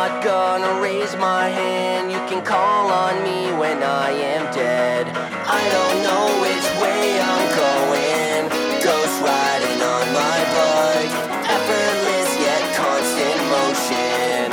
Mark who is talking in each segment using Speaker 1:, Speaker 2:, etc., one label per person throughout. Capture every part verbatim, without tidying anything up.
Speaker 1: not gonna raise my hand. You can call on me when I am dead. I don't know which way I'm going, ghost riding on my bike, effortless yet constant motion,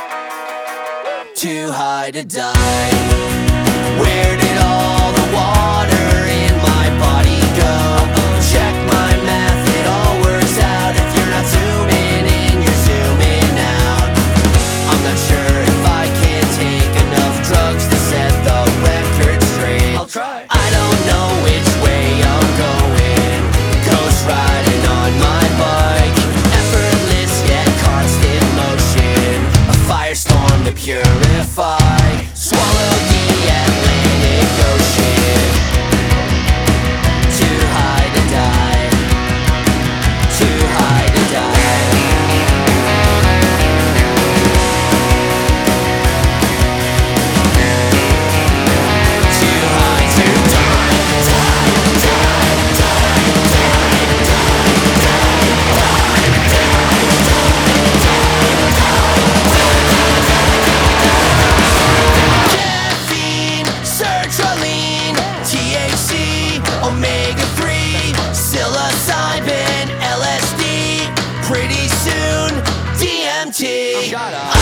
Speaker 1: too high to die. Where did all the water in my body go? Check my math, it all works out. If you're not zooming in, you're zooming out. I'm not sure if I can take enough drugs to set the record straight. I'll try. I don't know which way I'm going, ghost riding on my bike, effortless yet constant motion, a firestorm to purify. Swallow the Atlantic Ocean, too high to die, too high to die. Too high to die, die, die, die, die, Caffeine, sertraline, T H C, omega three, psilocybin, L S D, pretty soon D M T.